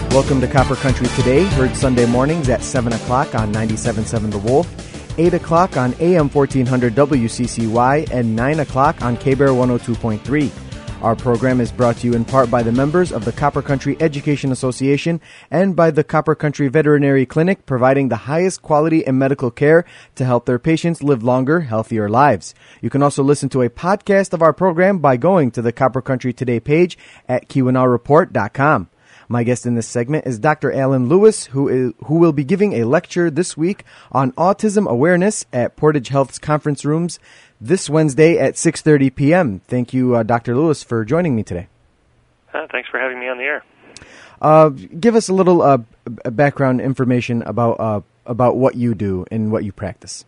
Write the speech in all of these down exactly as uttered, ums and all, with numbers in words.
Welcome to Copper Country Today, heard Sunday mornings at seven o'clock on ninety-seven point seven The Wolf, eight o'clock on A M fourteen hundred W C C Y, and nine o'clock on K-Bear one oh two point three. Our program is brought to you in part by the members of the Copper Country Education Association and by the Copper Country Veterinary Clinic, providing the highest quality in medical care to help their patients live longer, healthier lives. You can also listen to a podcast of our program by going to the Copper Country Today page at Keweenaw Report dot com. My guest in this segment is Doctor Alan Lewis, who is, who will be giving a lecture this week on autism awareness at Portage Health's conference rooms this Wednesday at six thirty p.m. Thank you, uh, Doctor Lewis, for joining me today. Uh, thanks for having me on the air. Uh, give us a little uh, background information about uh, about what you do and what you practice.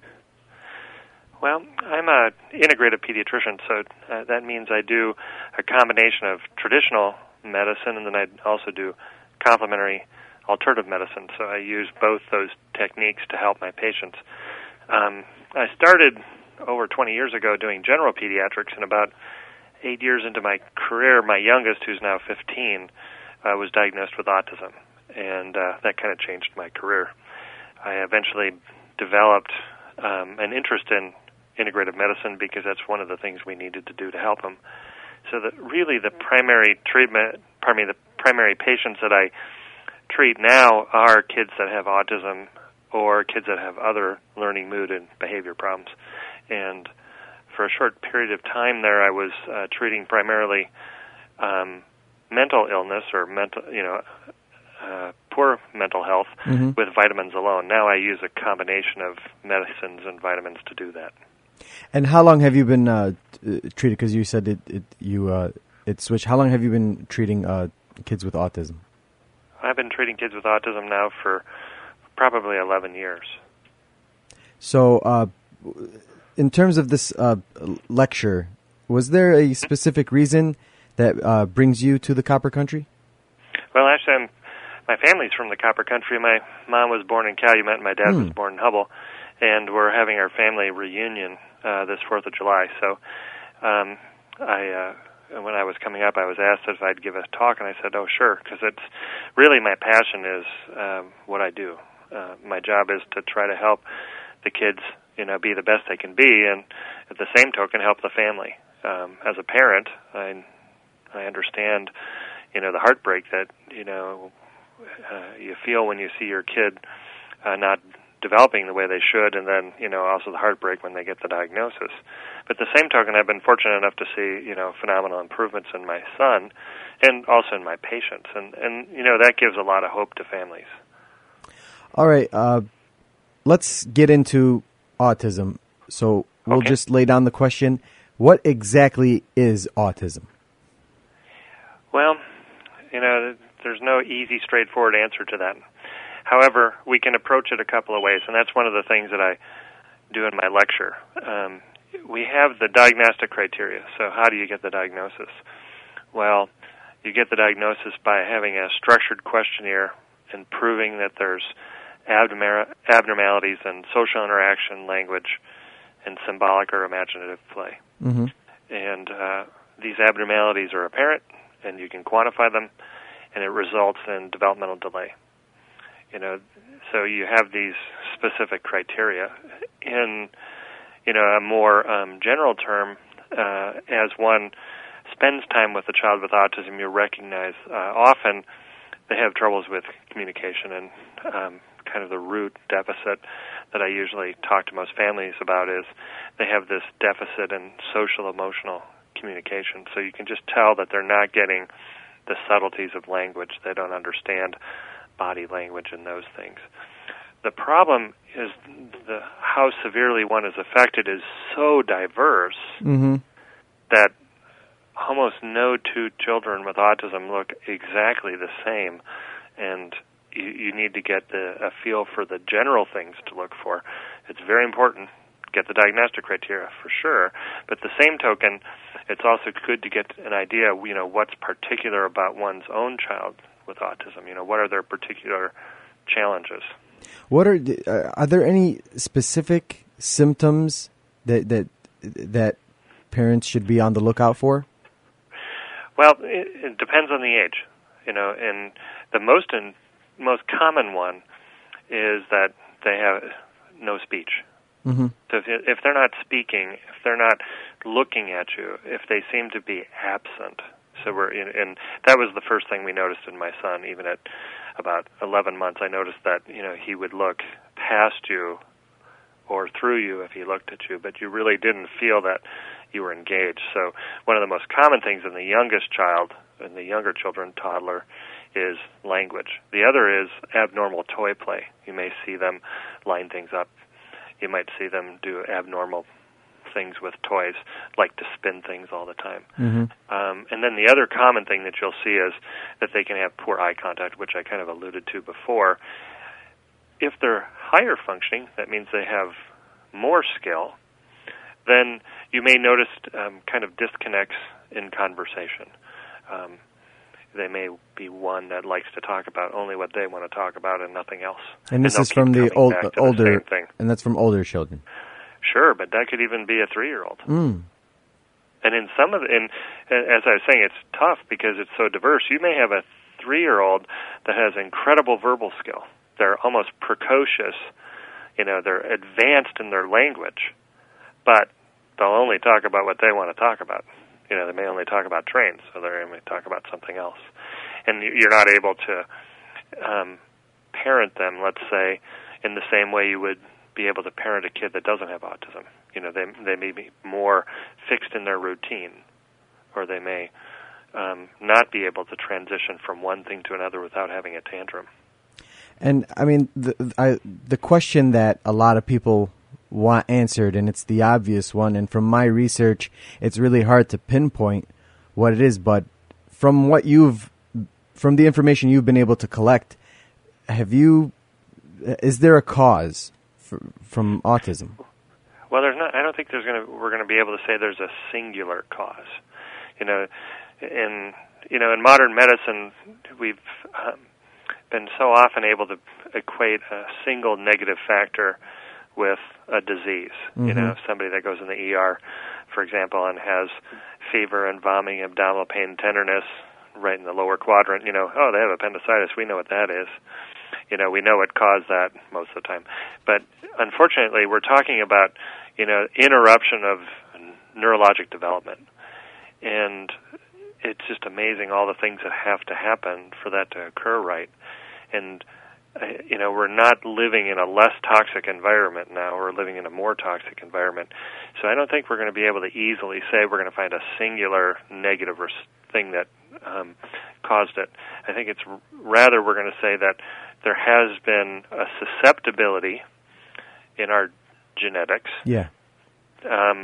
Well, I'm an integrative pediatrician, so uh, that means I do a combination of traditional medicine, and then I also do complementary alternative medicine. So I use both those techniques to help my patients. Um, I started over twenty years ago doing general pediatrics, and about eight years into my career, my youngest, who's now fifteen, uh, was diagnosed with autism, and uh, that kind of changed my career. I eventually developed um, an interest in integrative medicine because that's one of the things we needed to do to help him. So that really the primary treatment, pardon me, the primary patients that I treat now are kids that have autism or kids that have other learning, mood, and behavior problems. And for a short period of time there, I was uh, treating primarily um, mental illness or mental, you know, uh, poor mental health mm-hmm. with vitamins alone. Now I use a combination of medicines and vitamins to do that. And how long have you been uh, treated? Because you said it, it you uh, it switched. How long have you been treating uh, kids with autism? I've been treating kids with autism now for probably eleven years. So, uh, in terms of this uh, lecture, was there a specific reason that uh, brings you to the Copper Country? Well, actually, I'm, my family's from the Copper Country. My mom was born in Calumet, and my dad hmm. was born in Hubble, and we're having our family reunion uh, this fourth of July. So, um, I uh, when I was coming up, I was asked if I'd give a talk, and I said, "Oh, sure," because it's really my passion is um, what I do. Uh, my job is to try to help the kids, you know, be the best they can be, and at the same token, help the family. Um, as a parent, I I understand, you know, the heartbreak that you know uh, you feel when you see your kid uh, not developing the way they should, and then, you know, also the heartbreak when they get the diagnosis. But at the same token, I've been fortunate enough to see, you know, phenomenal improvements in my son and also in my patients. And, and you know, that gives a lot of hope to families. All right. Uh, let's get into autism. So we'll okay. just lay down the question, what exactly is autism? Well, you know, there's no easy, straightforward answer to that. However, we can approach it a couple of ways, and that's one of the things that I do in my lecture. Um, we have the diagnostic criteria. So how do you get the diagnosis? Well, you get the diagnosis by having a structured questionnaire and proving that there's abnormalities in social interaction, language, and symbolic or imaginative play. Mm-hmm. And uh, these abnormalities are apparent, and you can quantify them, and it results in developmental delay. You know, so you have these specific criteria. In, you know, a more um, general term, uh, as one spends time with a child with autism, you recognize uh, often they have troubles with communication, and um, kind of the root deficit that I usually talk to most families about is they have this deficit in social emotional communication. So you can just tell that they're not getting the subtleties of language. They don't understand body language and those things. The problem is the how severely one is affected is so diverse mm-hmm. that almost no two children with autism look exactly the same, and you, you need to get the, a feel for the general things to look for. It's very important. Get the diagnostic criteria for sure, but at the same token, it's also good to get an idea, you know, what's particular about one's own child with autism. You know, what are their particular challenges? What are the, uh, are there any specific symptoms that that that parents should be on the lookout for? Well, it, it depends on the age. You know, and the most in, most common one is that they have no speech. Mm-hmm. So if, if they're not speaking, if they're not looking at you, if they seem to be absent, so we're in, and that was the first thing we noticed in my son. Even at about eleven months, I noticed that you know he would look past you or through you if he looked at you, but you really didn't feel that you were engaged. So one of the most common things in the youngest child, in the younger children, toddler, is language. The other is abnormal toy play. You may see them line things up. You might see them do abnormal things with toys, like to spin things all the time. Mm-hmm. Um, and then the other common thing that you'll see is that they can have poor eye contact, which I kind of alluded to before. If they're higher functioning, that means they have more skill, then you may notice um, kind of disconnects in conversation. Um, they may be one that likes to talk about only what they want to talk about and nothing else. And this and is from the old, older, the same thing. And that's from older children. Sure, but that could even be a three-year-old. Mm. And in some of the, in, as I was saying, it's tough because it's so diverse. You may have a three-year-old that has incredible verbal skill. They're almost precocious. You know, they're advanced in their language, but they'll only talk about what they want to talk about. You know, they may only talk about trains, so they may talk about something else. And you're not able to um, parent them, let's say, in the same way you would be able to parent a kid that doesn't have autism. You know, they they may be more fixed in their routine, or they may um, not be able to transition from one thing to another without having a tantrum. And, I mean, the, I, the question that a lot of people want answered, and it's the obvious one, and from my research, it's really hard to pinpoint what it is, but from what you've, from the information you've been able to collect, have you, is there a cause for, from autism? Well, there's not. I don't think there's going to. We're going to be able to say there's a singular cause. You know, in you know in modern medicine, we've um, been so often able to equate a single negative factor with a disease. Mm-hmm. You know, somebody that goes in the E R, for example, and has fever and vomiting, abdominal pain, tenderness, right in the lower quadrant. You know, oh, they have appendicitis. We know what that is. You know, we know what caused that most of the time. But unfortunately, we're talking about, you know, interruption of neurologic development. And it's just amazing all the things that have to happen for that to occur right. And, uh, you know, we're not living in a less toxic environment now. We're living in a more toxic environment. So I don't think we're going to be able to easily say we're going to find a singular negative or thing that um, caused it. I think it's rather we're going to say that there has been a susceptibility in our genetics yeah. um,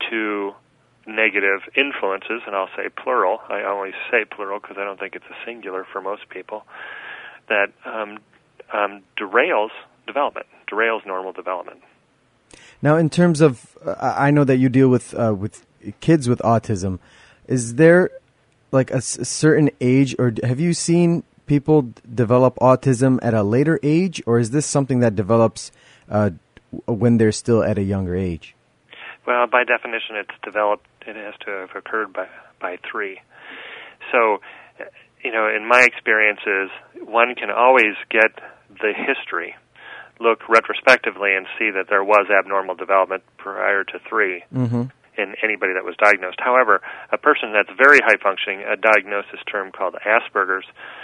to negative influences, and I'll say plural. I always say plural because I don't think it's a singular for most people, that um, um, derails development, derails normal development. Now, in terms of, uh, I know that you deal with uh, with kids with autism. Is there like a, a certain age, or have you seen people d- develop autism at a later age, or is this something that develops uh, when they're still at a younger age? Well, by definition, it's developed. It has to have occurred by by three. So, you know, in my experiences, one can always get the history, look retrospectively, and see that there was abnormal development prior to three. Mm-hmm. In anybody that was diagnosed. However, a person that's very high functioning, a diagnosis term called Asperger's,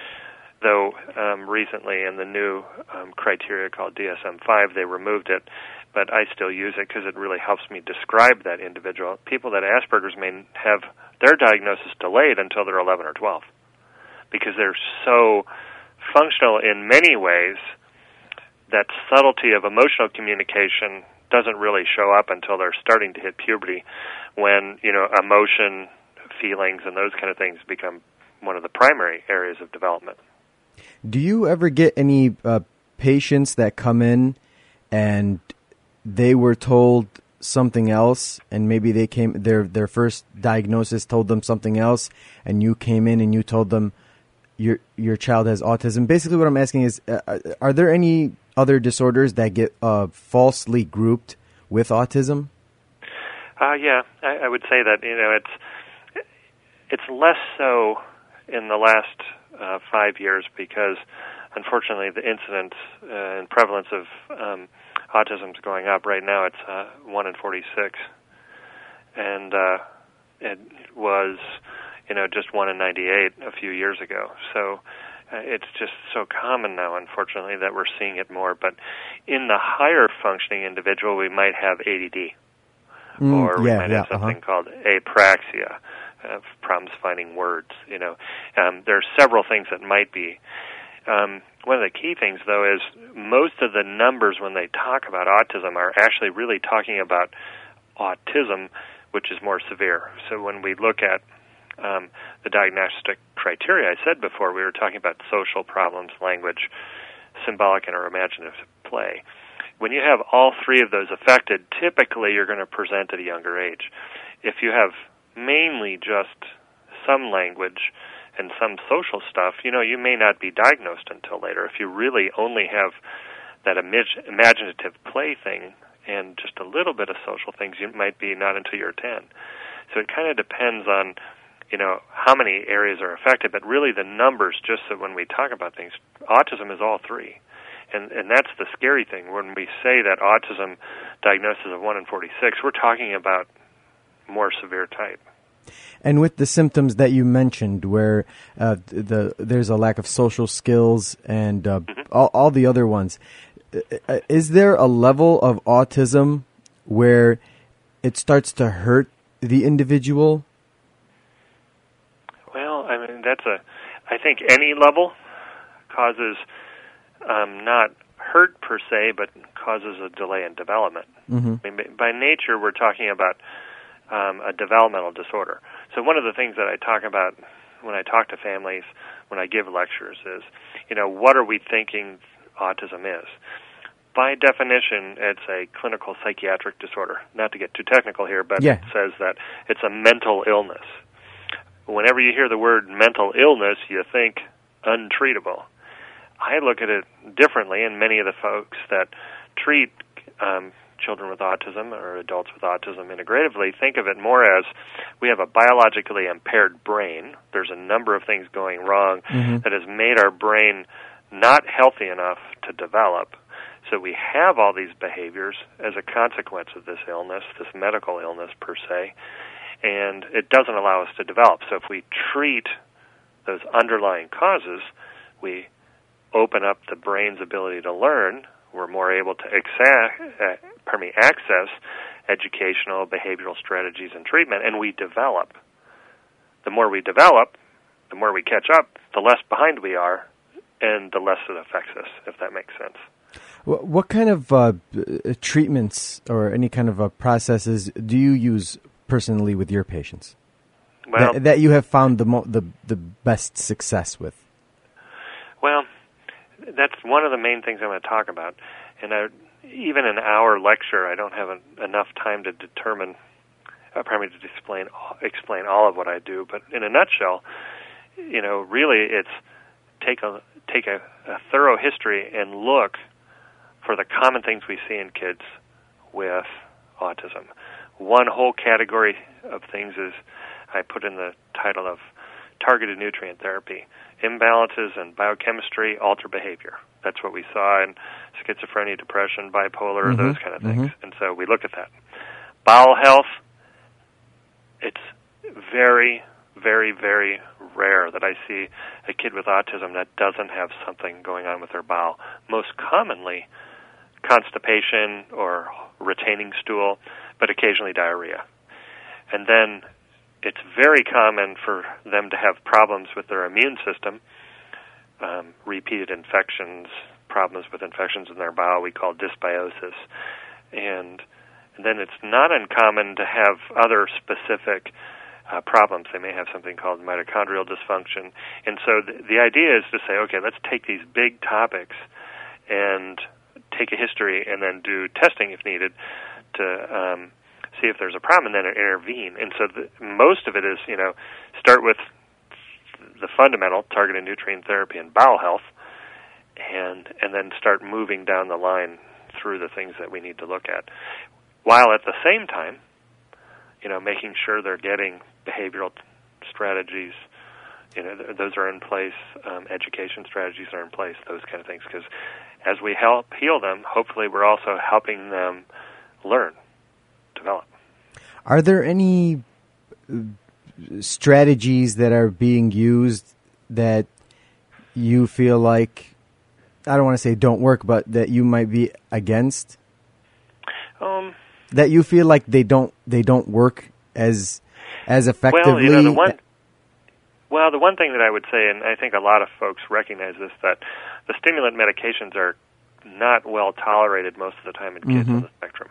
though um, recently in the new um, criteria called D S M five, they removed it, but I still use it because it really helps me describe that individual. People that Asperger's may have their diagnosis delayed until they're eleven or twelve because they're so functional in many ways that subtlety of emotional communication doesn't really show up until they're starting to hit puberty, when, you know, emotion, feelings, and those kind of things become one of the primary areas of development. Do you ever get any uh, patients that come in and they were told something else, and maybe they came their their first diagnosis told them something else, and you came in and you told them your your child has autism? Basically, what I'm asking is, uh, are there any other disorders that get uh, falsely grouped with autism? Uh, yeah, I, I would say that, you know, it's it's less so in the last uh, five years because, unfortunately, the incidence uh, and prevalence of um, autism is going up. Right now it's uh, one in forty-six. And uh, it was, you know, just one in ninety-eight a few years ago. So uh, it's just so common now, unfortunately, that we're seeing it more. But in the higher functioning individual, we might have A D D. Mm, or we yeah, might yeah, have something uh-huh. called apraxia, uh, problems finding words. You know, um, there are several things that might be. Um, one of the key things, though, is most of the numbers when they talk about autism are actually really talking about autism, which is more severe. So when we look at um, the diagnostic criteria, I said before, we were talking about social problems, language, symbolic and or imaginative play. When you have all three of those affected, typically you're going to present at a younger age. If you have mainly just some language and some social stuff, you know, you may not be diagnosed until later. If you really only have that imag- imaginative play thing and just a little bit of social things, you might be not until you're ten. So it kind of depends on, you know, how many areas are affected, but really the numbers, just so when we talk about things, autism is all three. And and that's the scary thing. When we say that autism diagnosis of one in forty-six, we're talking about more severe type. And with the symptoms that you mentioned, where uh, the there's a lack of social skills and uh, mm-hmm. all, all the other ones, is there a level of autism where it starts to hurt the individual? Well, I mean, that's a, I think any level causes um, not hurt per se, but causes a delay in development. Mm-hmm. I mean, by nature, we're talking about um, a developmental disorder. So one of the things that I talk about when I talk to families, when I give lectures, is, you know, what are we thinking autism is? By definition, it's a clinical psychiatric disorder. Not to get too technical here, but yeah. it says that it's a mental illness. Whenever you hear the word mental illness, you think untreatable. I look at it differently, and many of the folks that treat um, children with autism or adults with autism integratively think of it more as we have a biologically impaired brain. There's a number of things going wrong mm-hmm. that has made our brain not healthy enough to develop. So we have all these behaviors as a consequence of this illness, this medical illness per se, and it doesn't allow us to develop. So if we treat those underlying causes, we open up the brain's ability to learn. We're more able to exa- uh, pardon me, access educational, behavioral strategies and treatment, and we develop. The more we develop, the more we catch up, the less behind we are, and the less it affects us, if that makes sense. What kind of uh, treatments or any kind of uh, processes do you use personally with your patients well, that, that you have found the, mo- the the best success with? Well, that's one of the main things I'm going to talk about. And I, even in our lecture, I don't have an, enough time to determine, uh, probably to explain explain all of what I do. But in a nutshell, you know, really, it's take a take a, a thorough history and look for the common things we see in kids with autism. One whole category of things is I put in the title of targeted nutrient therapy. Imbalances in biochemistry alter behavior. That's what we saw in schizophrenia, depression, bipolar, mm-hmm. those kind of things. Mm-hmm. And so we look at that. Bowel health, it's very, very, very rare that I see a kid with autism that doesn't have something going on with their bowel. Most commonly, constipation or retaining stool, but occasionally diarrhea. And then it's very common for them to have problems with their immune system, um, repeated infections, problems with infections in their bowel we call dysbiosis. And, and then it's not uncommon to have other specific uh, problems. They may have something called mitochondrial dysfunction. And so the, the idea is to say, okay, let's take these big topics and take a history and then do testing if needed to um, see if there's a problem and then intervene. And so the, most of it is, you know, start with the fundamental, targeted nutrient therapy and bowel health, and and then start moving down the line through the things that we need to look at, while at the same time, you know, making sure they're getting behavioral strategies, You know, th- those are in place. Um, education strategies are in place. Those kind of things. Because as we help heal them, hopefully we're also helping them learn, develop. Are there any strategies that are being used that you feel like, I don't want to say don't work, but that you might be against? Um, that you feel like they don't they don't work as as effectively? Well, you know, the one, well, the one thing that I would say, and I think a lot of folks recognize this, that the stimulant medications are not well tolerated most of the time in kids mm-hmm. on the spectrum.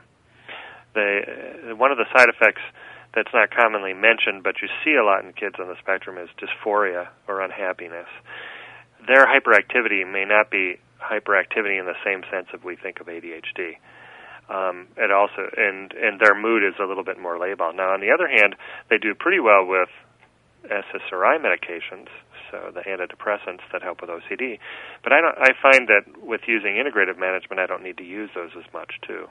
They, uh, one of the side effects that's not commonly mentioned, but you see a lot in kids on the spectrum, is dysphoria or unhappiness. Their hyperactivity may not be hyperactivity in the same sense as we think of A D H D. Um, it also, and, and their mood is a little bit more labile. Now, on the other hand, they do pretty well with S S R I medications, so the antidepressants that help with O C D. But I don't. I find that with using integrative management, I don't need to use those as much too.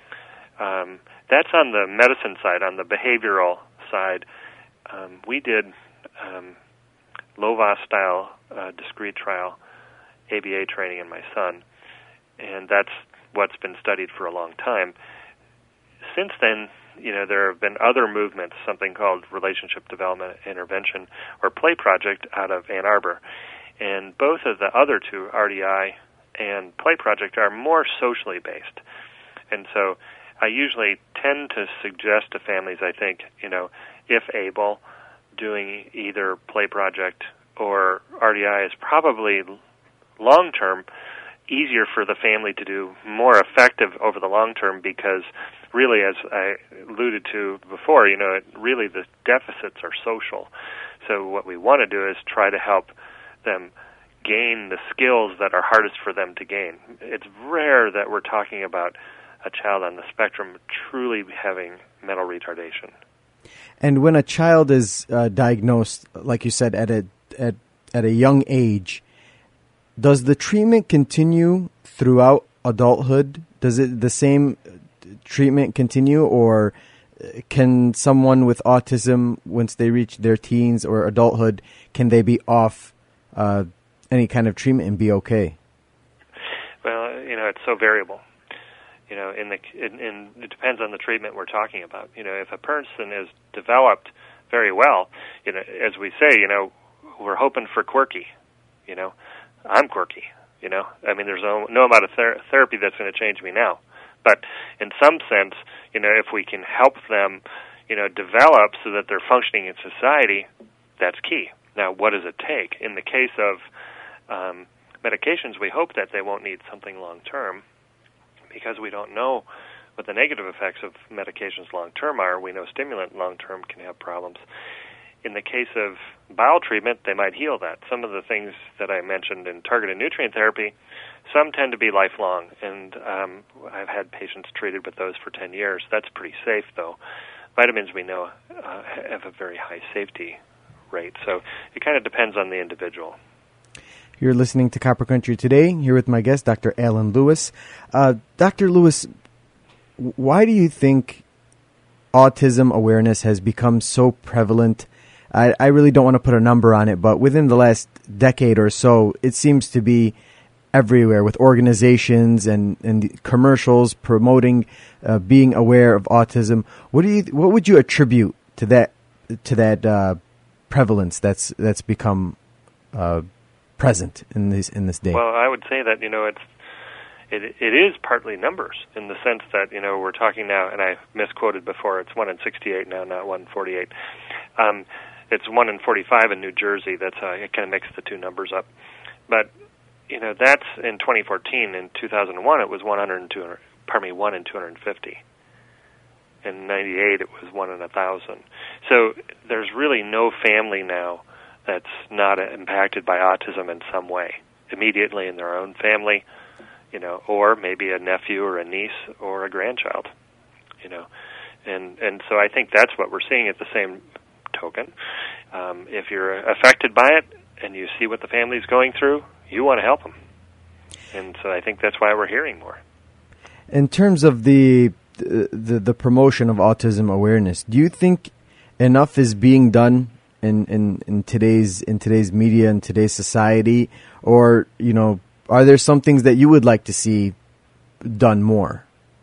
Um, that's on the medicine side. On the behavioral side, um, we did um, Lovaas-style uh, discrete trial A B A training in my son, and that's what's been studied for a long time. Since then, you know, there have been other movements, something called Relationship Development Intervention or Play Project out of Ann Arbor. And both of the other two, R D I and Play Project, are more socially based. And so I usually tend to suggest to families, I think, you know, if able, doing either Play Project or R D I is probably long-term easier for the family to do, more effective over the long term, because really, as I alluded to before, you know, it, really the deficits are social. So what we want to do is try to help them gain the skills that are hardest for them to gain. It's rare that we're talking about a child on the spectrum truly having mental retardation. And when a child is uh, diagnosed, like you said, at a at at a young age, does the treatment continue throughout adulthood? Does it the same treatment continue, or can someone with autism, once they reach their teens or adulthood, can they be off uh, any kind of treatment and be okay? Well, you know, it's so variable. You know, in the in, in, it depends on the treatment we're talking about. You know, if a person is developed very well, you know, as we say, you know, we're hoping for quirky. You know, I'm quirky. You know, I mean, there's no, no amount of ther- therapy that's going to change me now. But in some sense, you know, if we can help them, you know, develop so that they're functioning in society, that's key. Now, what does it take? In the case of um, medications, we hope that they won't need something long-term, because we don't know what the negative effects of medications long-term are. We know stimulant long-term can have problems. In the case of bowel treatment, they might heal that. Some of the things that I mentioned in targeted nutrient therapy, some tend to be lifelong, and um, I've had patients treated with those for ten years. That's pretty safe, though. Vitamins, we know, uh, have a very high safety rate, so it kind of depends on the individual. You're listening to Copper Country Today, here with my guest, Doctor Alan Lewis. Uh, Doctor Lewis, why do you think autism awareness has become so prevalent? I, I really don't want to put a number on it, but within the last decade or so, it seems to be everywhere, with organizations and, and commercials promoting uh, being aware of autism. What do you? What would you attribute to that to that uh, prevalence that's that's become uh, present in this in this day? Well, I would say that, you know, it's it it is partly numbers, in the sense that, you know, we're talking now, and I misquoted before. It's one in sixty-eight now, not one in forty-eight. Um, it's one in forty-five in New Jersey. That's how it kind of mixed the two numbers up, but. You know, that's in twenty fourteen. In two thousand one, it was one hundred and two hundred, pardon me, one in two hundred fifty. In ninety-eight, it was one in a thousand. So there's really no family now that's not impacted by autism in some way, immediately in their own family, you know, or maybe a nephew or a niece or a grandchild, you know. And and so I think that's what we're seeing at the same token. Um, if you're affected by it and you see what the family's going through, you want to help them. And so I think that's why we're hearing more. In terms of the, the the promotion of autism awareness, do you think enough is being done in, in, in today's in today's media and today's society, or you know, are there some things that you would like to see done more?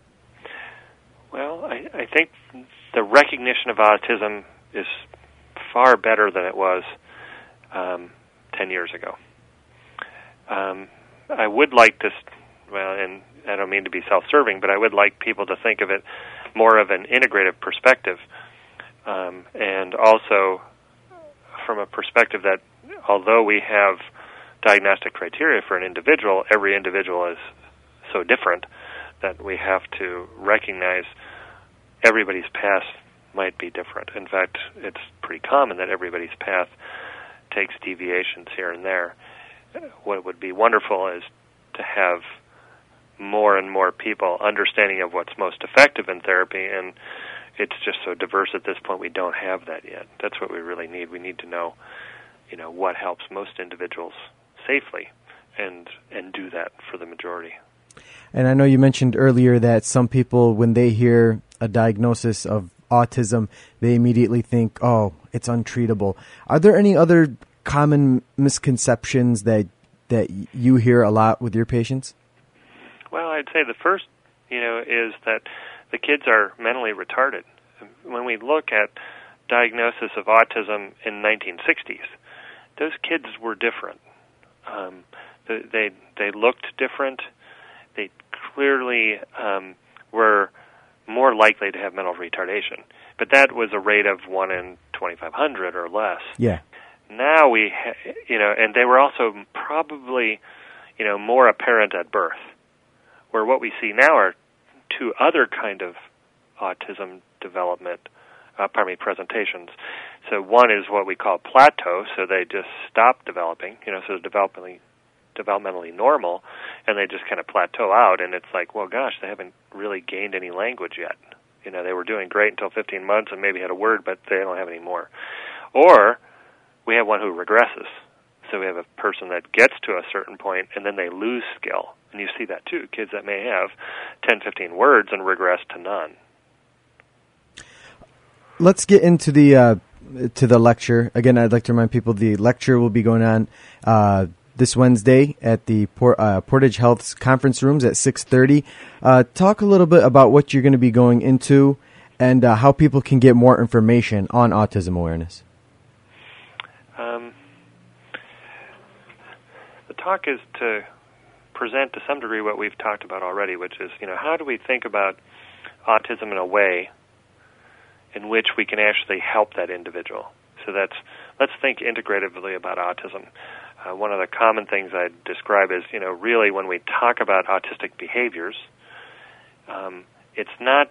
Well, I, I think the recognition of autism is far better than it was um, ten years ago. Um, I would like to, well, and I don't mean to be self-serving, but I would like people to think of it more of an integrative perspective, um, and also from a perspective that although we have diagnostic criteria for an individual, every individual is so different that we have to recognize everybody's path might be different. In fact, it's pretty common that everybody's path takes deviations here and there. What would be wonderful is to have more and more people understanding of what's most effective in therapy, and it's just so diverse at this point we don't have that yet. That's what we really need. We need to know, you know, what helps most individuals safely and and do that for the majority. And I know you mentioned earlier that some people, when they hear a diagnosis of autism, they immediately think, oh, it's untreatable. Are there any other common misconceptions that that you hear a lot with your patients? Well, I'd say the first, you know, is that the kids are mentally retarded. When we look at diagnosis of autism in nineteen sixties, those kids were different. Um, they they looked different. They clearly um, were more likely to have mental retardation, but that was a rate of one in twenty-five hundred or less. Yeah. Now we, ha- you know, and they were also probably, you know, more apparent at birth, where what we see now are two other kind of autism development, uh, pardon me, presentations. So one is what we call plateau, so they just stop developing, you know, so developmentally, developmentally normal, and they just kind of plateau out, and it's like, well, gosh, they haven't really gained any language yet. You know, they were doing great until fifteen months and maybe had a word, but they don't have any more. Or we have one who regresses. So we have a person that gets to a certain point and then they lose skill. And you see that too. Kids that may have ten, fifteen words and regress to none. Let's get into the uh, to the lecture. Again, I'd like to remind people the lecture will be going on uh, this Wednesday at the Port, uh, Portage Health's conference rooms at six thirty. Uh, talk a little bit about what you're going to be going into and uh, how people can get more information on autism awareness. Um, the talk is to present to some degree what we've talked about already, which is, you know, how do we think about autism in a way in which we can actually help that individual? So that's, let's think integratively about autism. Uh, one of the common things I describe is, you know, really when we talk about autistic behaviors, um, it's not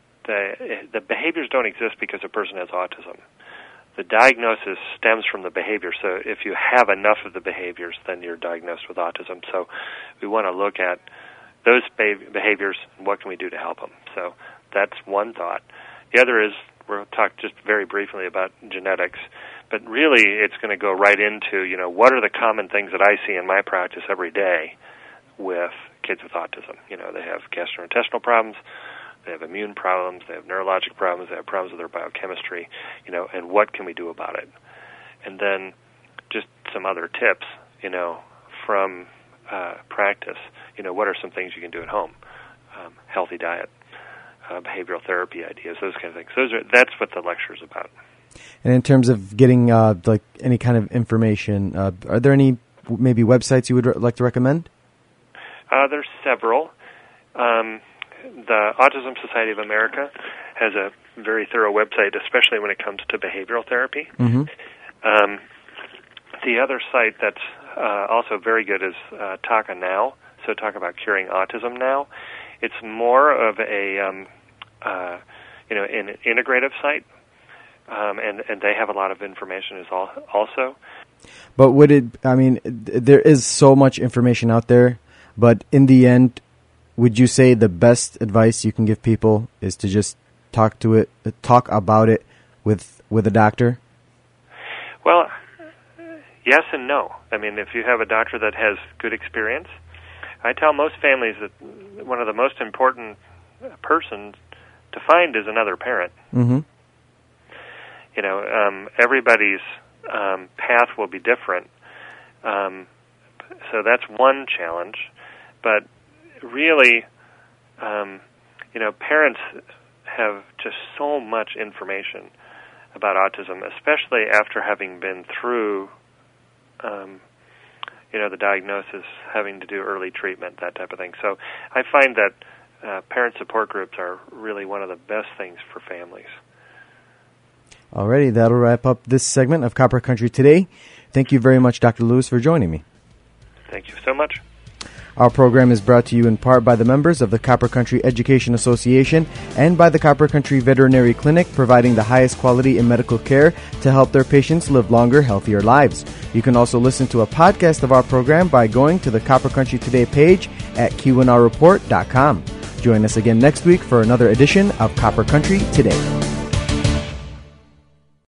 the the behaviors don't exist because a person has autism. The diagnosis stems from the behavior. So if you have enough of the behaviors, then you're diagnosed with autism. So we want to look at those behaviors and what can we do to help them. So that's one thought. The other is we'll talk just very briefly about genetics, but really it's going to go right into, you know, what are the common things that I see in my practice every day with kids with autism. You know, they have gastrointestinal problems, they have immune problems, they have neurologic problems, they have problems with their biochemistry, you know, and what can we do about it? And then just some other tips, you know, from uh, practice. You know, what are some things you can do at home? Um, healthy diet, uh, behavioral therapy ideas, those kind of things. Those are that's what the lecture is about. And in terms of getting uh, like any kind of information, uh, are there any maybe websites you would re- like to recommend? Uh, there's several. Um, the Autism Society of America has a very thorough website, especially when it comes to behavioral therapy. Mm-hmm. Um, the other site that's uh, also very good is uh, Taka Now. So talk about curing autism now. It's more of a um, uh, you know an integrative site, um, and and they have a lot of information as al- also. But would it? I mean, there is so much information out there. But in the end, would you say the best advice you can give people is to just talk to it, talk about it with with a doctor? Well, yes and no. I mean, if you have a doctor that has good experience, I tell most families that one of the most important persons to find is another parent. Mm-hmm. you know, um, everybody's um, path will be different. Um, so that's one challenge. But really, um, you know, parents have just so much information about autism, especially after having been through, um, you know, the diagnosis, having to do early treatment, that type of thing. So I find that uh, parent support groups are really one of the best things for families. Alrighty, that'll wrap up this segment of Copper Country Today. Thank you very much, Doctor Lewis, for joining me. Thank you so much. Our program is brought to you in part by the members of the Copper Country Education Association and by the Copper Country Veterinary Clinic, providing the highest quality in medical care to help their patients live longer, healthier lives. You can also listen to a podcast of our program by going to the Copper Country Today page at Keweenaw Report dot com. Join us again next week for another edition of Copper Country Today.